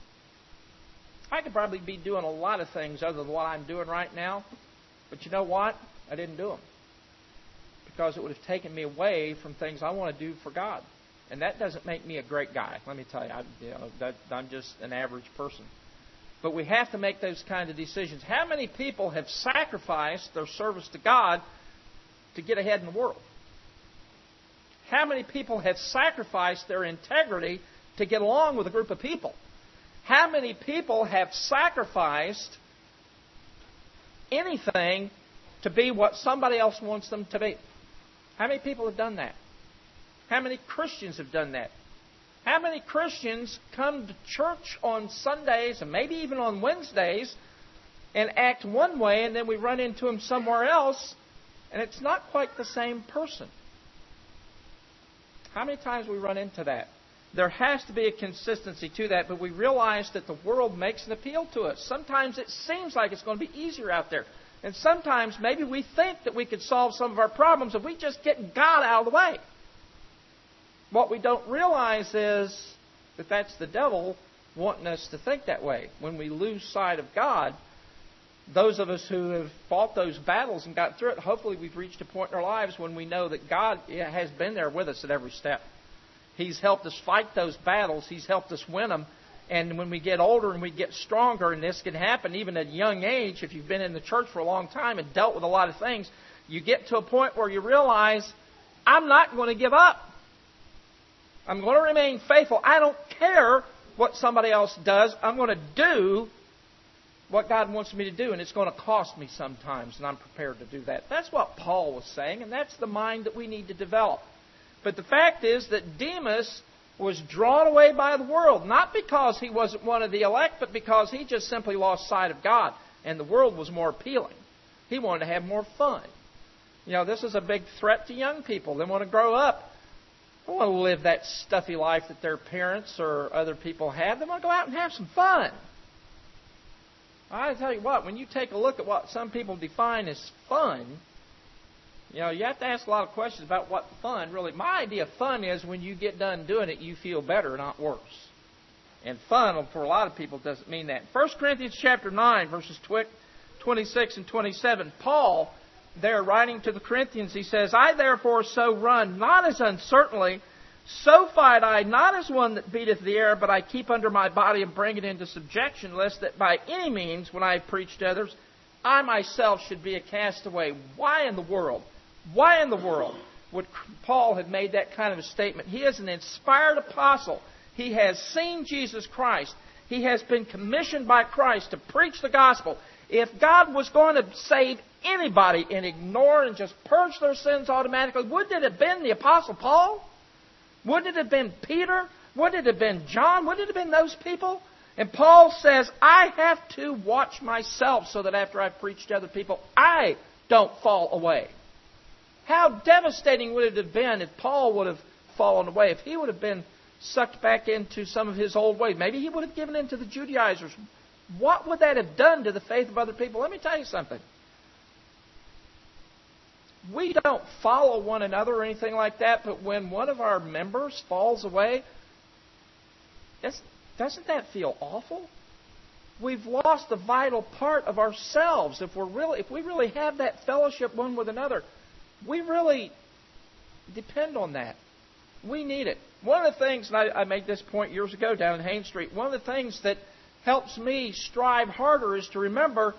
I could probably be doing a lot of things other than what I'm doing right now, but you know what? I didn't do them because it would have taken me away from things I want to do for God. And that doesn't make me a great guy. Let me tell you, I'm just an average person. But we have to make those kind of decisions. How many people have sacrificed their service to God to get ahead in the world? How many people have sacrificed their integrity to get along with a group of people? How many people have sacrificed anything to be what somebody else wants them to be? How many people have done that? How many Christians have done that? How many Christians come to church on Sundays and maybe even on Wednesdays and act one way, and then we run into them somewhere else and it's not quite the same person? How many times we run into that? There has to be a consistency to that, but we realize that the world makes an appeal to us. Sometimes it seems like it's going to be easier out there. And sometimes maybe we think that we could solve some of our problems if we just get God out of the way. What we don't realize is that that's the devil wanting us to think that way. When we lose sight of God, those of us who have fought those battles and got through it, hopefully we've reached a point in our lives when we know that God has been there with us at every step. He's helped us fight those battles. He's helped us win them. And when we get older and we get stronger, and this can happen even at a young age, if you've been in the church for a long time and dealt with a lot of things, you get to a point where you realize, I'm not going to give up. I'm going to remain faithful. I don't care what somebody else does. I'm going to do what God wants me to do, and it's going to cost me sometimes, and I'm prepared to do that. That's what Paul was saying, and that's the mind that we need to develop. But the fact is that Demas was drawn away by the world, not because he wasn't one of the elect, but because he just simply lost sight of God, and the world was more appealing. He wanted to have more fun. You know, this is a big threat to young people. They want to grow up. They want to live that stuffy life that their parents or other people have. They want to go out and have some fun. I tell you what, when you take a look at what some people define as fun, you know, you have to ask a lot of questions about what fun really. My idea of fun is when you get done doing it, you feel better, not worse. And fun, for a lot of people, doesn't mean that. 1 Corinthians chapter 9, verses 26 and 27, Paul, there writing to the Corinthians, he says, I therefore so run, not as uncertainly, so fight I, not as one that beateth the air, but I keep under my body and bring it into subjection, lest that by any means, when I preach to others, I myself should be a castaway. Why in the world would Paul have made that kind of a statement? He is an inspired apostle. He has seen Jesus Christ. He has been commissioned by Christ to preach the gospel. If God was going to save anybody and ignore and just purge their sins automatically, wouldn't it have been the Apostle Paul? Wouldn't it have been Peter? Wouldn't it have been John? Wouldn't it have been those people? And Paul says, I have to watch myself so that after I've preached to other people, I don't fall away. How devastating would it have been if Paul would have fallen away, if he would have been sucked back into some of his old ways? Maybe he would have given in to the Judaizers. What would that have done to the faith of other people? Let me tell you something. We don't follow one another or anything like that, but when one of our members falls away, doesn't that feel awful? We've lost a vital part of ourselves. If we really have that fellowship one with another, we really depend on that. We need it. One of the things, and I made this point years ago down in Haines Street, one of the things that helps me strive harder is to remember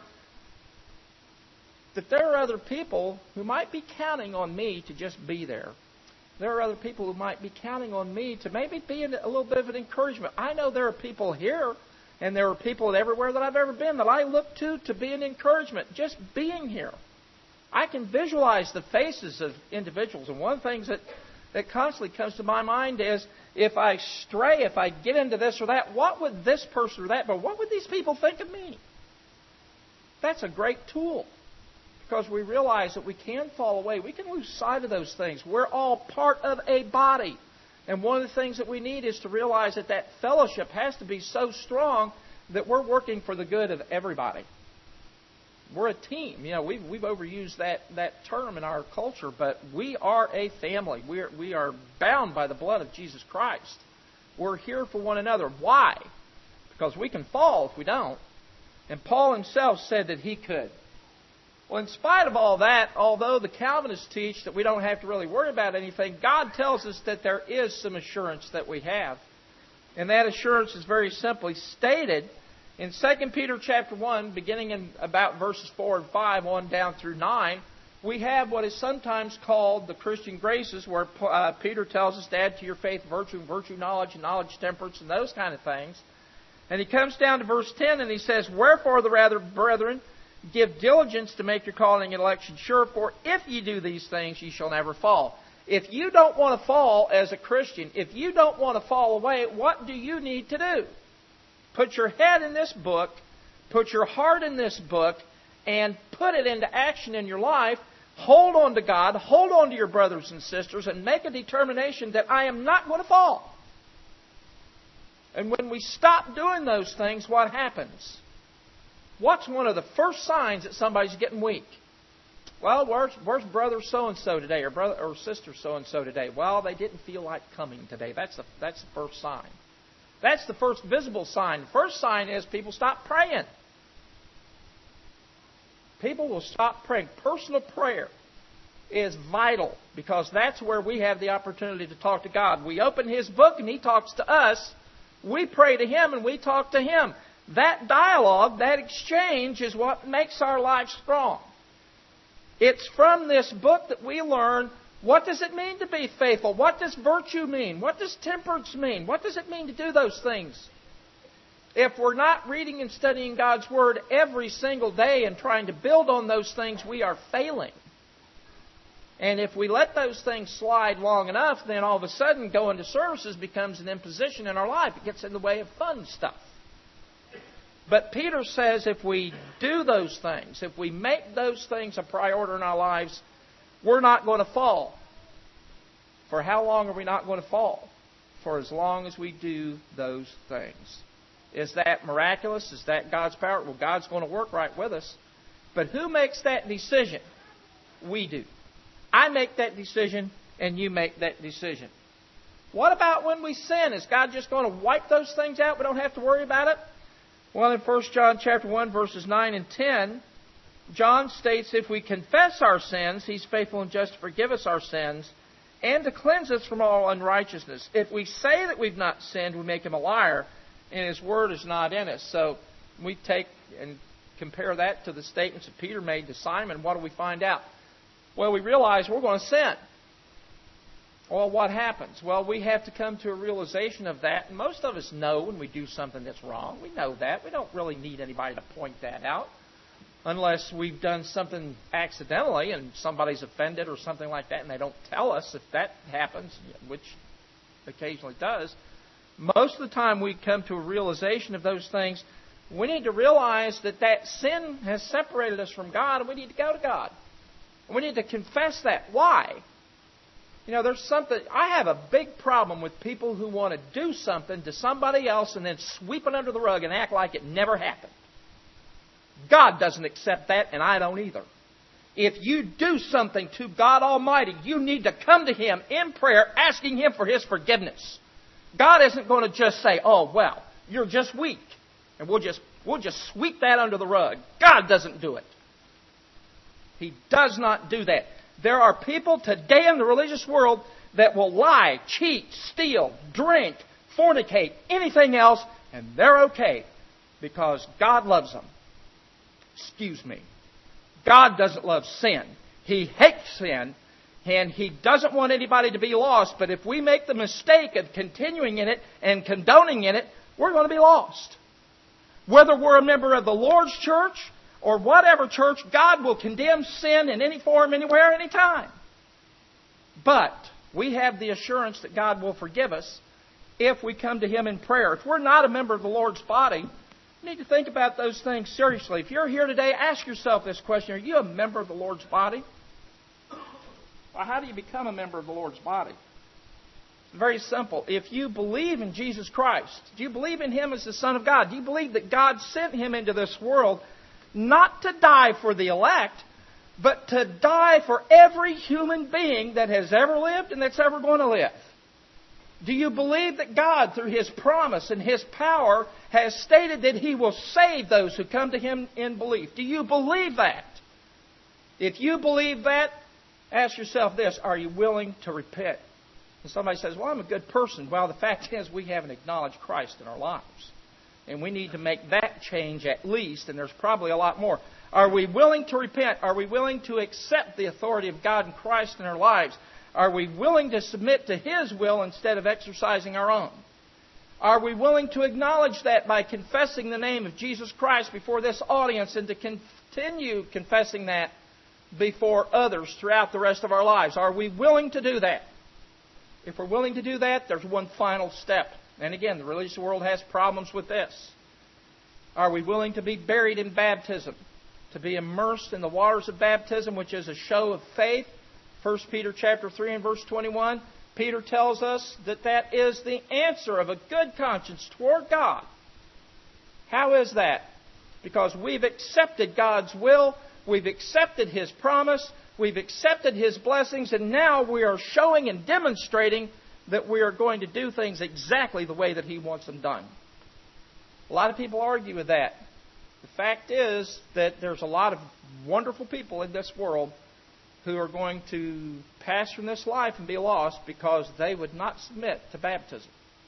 that there are other people who might be counting on me to just be there. There are other people who might be counting on me to maybe be a little bit of an encouragement. I know there are people here, and there are people everywhere that I've ever been that I look to be an encouragement, just being here. I can visualize the faces of individuals, and one of the things that constantly comes to my mind is, if I stray, if I get into this or that, what would this person or that, but what would these people think of me? That's a great tool. because we realize that we can fall away. We can lose sight of those things. We're all part of a body. And one of the things that we need is to realize that that fellowship has to be so strong that we're working for the good of everybody. We're a team. You know, we've overused that term in our culture, but we are a family. We are bound by the blood of Jesus Christ. We're here for one another. Why? Because we can fall if we don't. And Paul himself said that he could. Well, in spite of all that, although the Calvinists teach that we don't have to really worry about anything, God tells us that there is some assurance that we have. And that assurance is very simply stated in 2 Peter chapter 1, beginning in about verses 4 and 5 on down through 9. We have what is sometimes called the Christian graces, where Peter tells us to add to your faith virtue, and virtue knowledge, and knowledge temperance, and those kind of things. And he comes down to verse 10 and he says, "Wherefore the rather, brethren, give diligence to make your calling and election sure, for if ye do these things, ye shall never fall." If you don't want to fall as a Christian, if you don't want to fall away, what do you need to do? Put your head in this book, put your heart in this book, and put it into action in your life. Hold on to God, hold on to your brothers and sisters, and make a determination that I am not going to fall. And when we stop doing those things, what happens? What's one of the first signs that somebody's getting weak? Well, where's brother so-and-so today, or brother or sister so-and-so today? Well, they didn't feel like coming today. That's the first sign. That's the first visible sign. The first sign is people stop praying. People will stop praying. Personal prayer is vital, because that's where we have the opportunity to talk to God. We open His book and He talks to us. We pray to Him and we talk to Him. That dialogue, that exchange is what makes our life strong. It's from this book that we learn, what does it mean to be faithful? What does virtue mean? What does temperance mean? What does it mean to do those things? If we're not reading and studying God's Word every single day and trying to build on those things, we are failing. And if we let those things slide long enough, then all of a sudden going to services becomes an imposition in our life. It gets in the way of fun stuff. But Peter says if we do those things, if we make those things a priority in our lives, we're not going to fall. For how long are we not going to fall? For as long as we do those things. Is that miraculous? Is that God's power? Well, God's going to work right with us. But who makes that decision? We do. I make that decision, and you make that decision. What about when we sin? Is God just going to wipe those things out? We don't have to worry about it? Well, in 1 John chapter 1, verses 9 and 10, John states, if we confess our sins, He's faithful and just to forgive us our sins and to cleanse us from all unrighteousness. If we say that we've not sinned, we make Him a liar, and His word is not in us. So we take and compare that to the statements that Peter made to Simon. What do we find out? Well, we realize we're going to sin. Well, what happens? Well, we have to come to a realization of that. And most of us know when we do something that's wrong. We know that. We don't really need anybody to point that out. Unless we've done something accidentally and somebody's offended or something like that and they don't tell us. If that happens, which occasionally does, most of the time we come to a realization of those things. We need to realize that that sin has separated us from God, and we need to go to God. And we need to confess that. Why? You know, there's something. I have a big problem with people who want to do something to somebody else and then sweep it under the rug and act like it never happened. God doesn't accept that, and I don't either. If you do something to God Almighty, you need to come to Him in prayer, asking Him for His forgiveness. God isn't going to just say, "Oh, well, you're just weak," and we'll just sweep that under the rug. God doesn't do it. He does not do that. There are people today in the religious world that will lie, cheat, steal, drink, fornicate, anything else, and they're okay because God loves them. Excuse me. God doesn't love sin. He hates sin, and He doesn't want anybody to be lost. But if we make the mistake of continuing in it and condoning in it, we're going to be lost. Whether we're a member of the Lord's church or whatever church, God will condemn sin in any form, anywhere, anytime. But we have the assurance that God will forgive us if we come to Him in prayer. If we're not a member of the Lord's body, You need to think about those things seriously. If you're here today, ask yourself this question. Are you a member of the Lord's body? Well, how do you become a member of the Lord's body? It's very simple. If you believe in Jesus Christ, do you believe in Him as the Son of God? Do you believe that God sent Him into this world not to die for the elect, but to die for every human being that has ever lived and that's ever going to live? Do you believe that God, through His promise and His power, has stated that He will save those who come to Him in belief? Do you believe that? If you believe that, ask yourself this: are you willing to repent? And somebody says, well, I'm a good person. Well, the fact is we haven't acknowledged Christ in our lives. And we need to make that change at least, and there's probably a lot more. Are we willing to repent? Are we willing to accept the authority of God and Christ in our lives? Are we willing to submit to His will instead of exercising our own? Are we willing to acknowledge that by confessing the name of Jesus Christ before this audience and to continue confessing that before others throughout the rest of our lives? Are we willing to do that? If we're willing to do that, there's one final step. And again, the religious world has problems with this. Are we willing to be buried in baptism? To be immersed in the waters of baptism, which is a show of faith? 1 Peter chapter 3 and verse 21, Peter tells us that that is the answer of a good conscience toward God. How is that? Because we've accepted God's will, we've accepted His promise, we've accepted His blessings, and now we are showing and demonstrating that we are going to do things exactly the way that He wants them done. A lot of people argue with that. The fact is that there's a lot of wonderful people in this world who are going to pass from this life and be lost because they would not submit to baptism.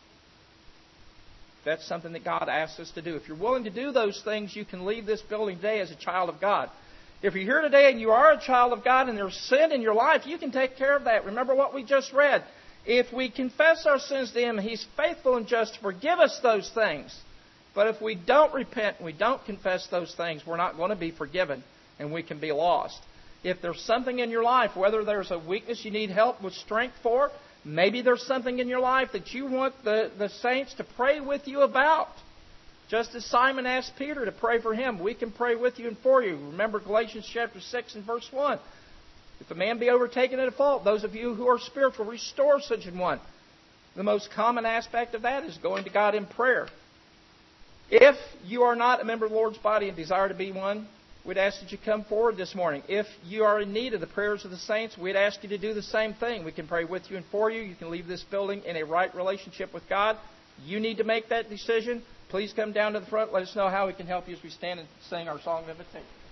That's something that God asks us to do. If you're willing to do those things, you can leave this building today as a child of God. If you're here today and you are a child of God and there's sin in your life, you can take care of that. Remember what we just read. If we confess our sins to Him, He's faithful and just to forgive us those things. But if we don't repent and we don't confess those things, we're not going to be forgiven and we can be lost. If there's something in your life, whether there's a weakness you need help with strength for, maybe there's something in your life that you want the saints to pray with you about. Just as Simon asked Peter to pray for him, we can pray with you and for you. Remember Galatians chapter 6 and verse 1. If a man be overtaken in a fault, those of you who are spiritual, restore such an one. The most common aspect of that is going to God in prayer. If you are not a member of the Lord's body and desire to be one, we'd ask that you come forward this morning. If you are in need of the prayers of the saints, we'd ask you to do the same thing. We can pray with you and for you. You can leave this building in a right relationship with God. You need to make that decision. Please come down to the front. Let us know how we can help you as we stand and sing our song of invitation.